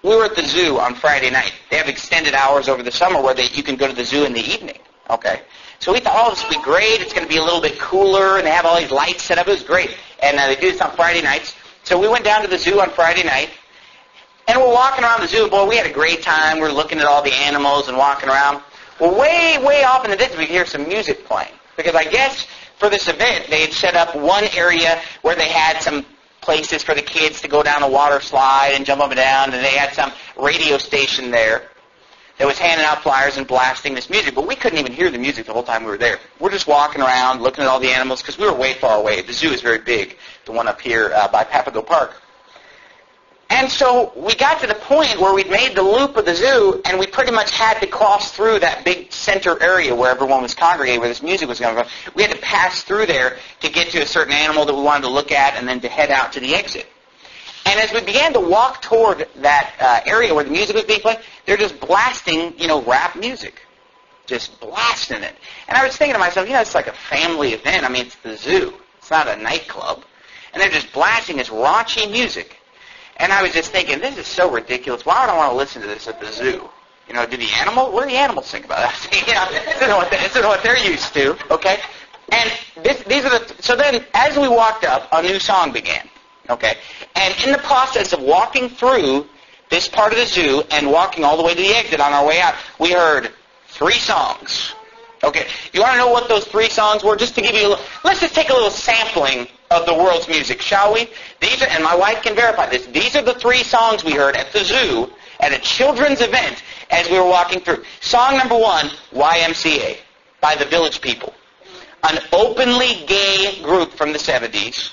we were at the zoo on Friday night. They have extended hours over the summer where you can go to the zoo in the evening. Okay. So we thought, oh, this will be great. It's going to be a little bit cooler, and they have all these lights set up. It was great. And they do this on Friday nights. So we went down to the zoo on Friday night, and we're walking around the zoo. Boy, we had a great time. We're looking at all the animals and walking around. Well, way, way off in the distance, we hear some music playing. Because I guess for this event, they had set up one area where they had some places for the kids to go down a water slide and jump up and down, and they had some radio station there that was handing out flyers and blasting this music. But we couldn't even hear the music the whole time we were there. We're just walking around, looking at all the animals, because we were way far away. The zoo is very big, the one up here by Papago Park. And so we got to the point where we'd made the loop of the zoo, and we pretty much had to cross through that big center area where everyone was congregated, where this music was going on. We had to pass through there to get to a certain animal that we wanted to look at and then to head out to the exit. And as we began to walk toward that area where the music was being played, they're just blasting, rap music. Just blasting it. And I was thinking to myself, it's like a family event. I mean, it's the zoo. It's not a nightclub. And they're just blasting this raunchy music. And I was just thinking, this is so ridiculous. Why would I want to listen to this at the zoo? What do the animals think about that? This is what they're used to, okay? And so then, as we walked up, a new song began, okay? And in the process of walking through this part of the zoo and walking all the way to the exit on our way out, we heard 3 songs. Okay, you want to know what those 3 songs were? Just to give you let's just take a little sampling of the world's music, shall we? And my wife can verify this. These are the 3 songs we heard at the zoo at a children's event as we were walking through. Song number 1, YMCA, by the Village People. An openly gay group from the 70s.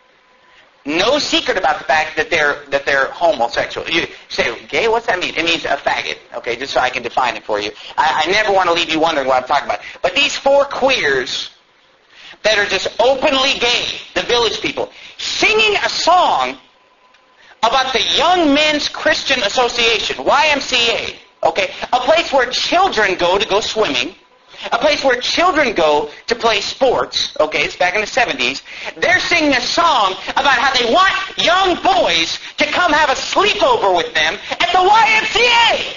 No secret about the fact that they're homosexual. You say, gay? What's that mean? It means a faggot. Okay, just so I can define it for you. I never want to leave you wondering what I'm talking about. But these 4 queers that are just openly gay, the Village People, singing a song about the Young Men's Christian Association, YMCA, okay, a place where children go to go swimming, a place where children go to play sports, okay, it's back in the 70s. They're singing a song about how they want young boys to come have a sleepover with them at the YMCA.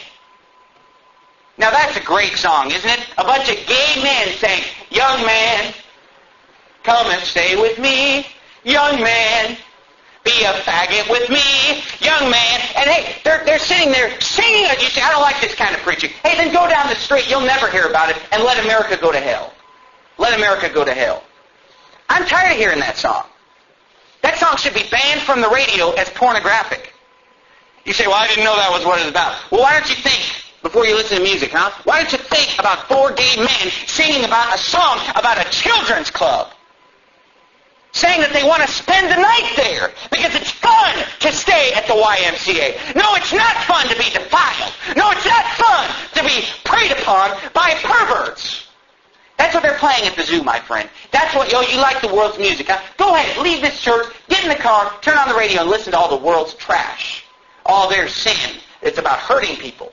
Now that's a great song, isn't it? A bunch of gay men saying, young man, come and stay with me. Young man, be a faggot with me. Young man. And hey, they're sitting there singing. You say, I don't like this kind of preaching. Hey, then go down the street. You'll never hear about it. And let America go to hell. Let America go to hell. I'm tired of hearing that song. That song should be banned from the radio as pornographic. You say, well, I didn't know that was what it was about. Well, why don't you think before you listen to music, huh? Why don't you think about 4 gay men singing about a song about a children's club? Saying that they want to spend the night there because it's fun to stay at the YMCA. No, it's not fun to be defiled. No, it's not fun to be preyed upon by perverts. That's what they're playing at the zoo, my friend. That's what, you like the world's music, huh? Go ahead, leave this church, get in the car, turn on the radio, and listen to all the world's trash. All their sin. It's about hurting people.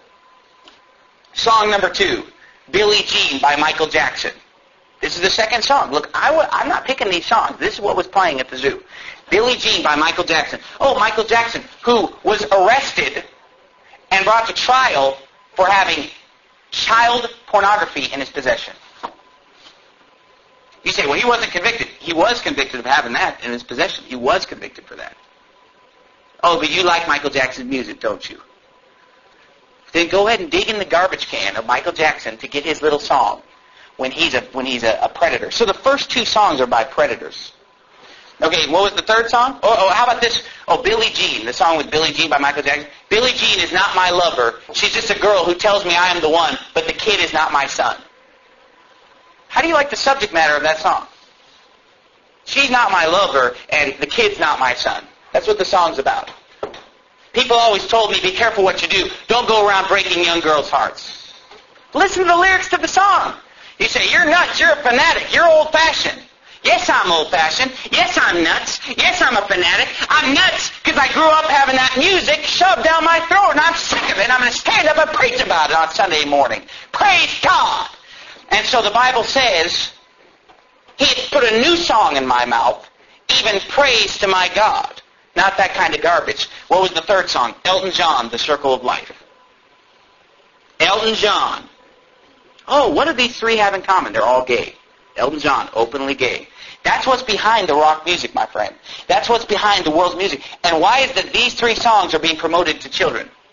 Song number 2, Billie Jean by Michael Jackson. This is the second song. Look, I'm not picking these songs. This is what was playing at the zoo. Billie Jean by Michael Jackson. Oh, Michael Jackson, who was arrested and brought to trial for having child pornography in his possession. You say, well, he wasn't convicted. He was convicted of having that in his possession. He was convicted for that. Oh, but you like Michael Jackson's music, don't you? Then go ahead and dig in the garbage can of Michael Jackson to get his little song. When he's a predator. So the first 2 songs are by predators. Okay, what was the third song? How about this? Oh, Billie Jean, the song with Billie Jean by Michael Jackson. Billie Jean is not my lover. She's just a girl who tells me I am the one, but the kid is not my son. How do you like the subject matter of that song? She's not my lover, and the kid's not my son. That's what the song's about. People always told me, be careful what you do. Don't go around breaking young girls' hearts. Listen to the lyrics to the song. You say, you're nuts, you're a fanatic, you're old-fashioned. Yes, I'm old-fashioned. Yes, I'm nuts. Yes, I'm a fanatic. I'm nuts because I grew up having that music shoved down my throat, and I'm sick of it. I'm going to stand up and preach about it on Sunday morning. Praise God. And so the Bible says, He has put a new song in my mouth, even praise to my God. Not that kind of garbage. What was the third song? Elton John, The Circle of Life. Elton John. Oh, what do these three have in common? They're all gay. Elton John, openly gay. That's what's behind the rock music, my friend. That's what's behind the world's music. And why is it that these three songs are being promoted to children?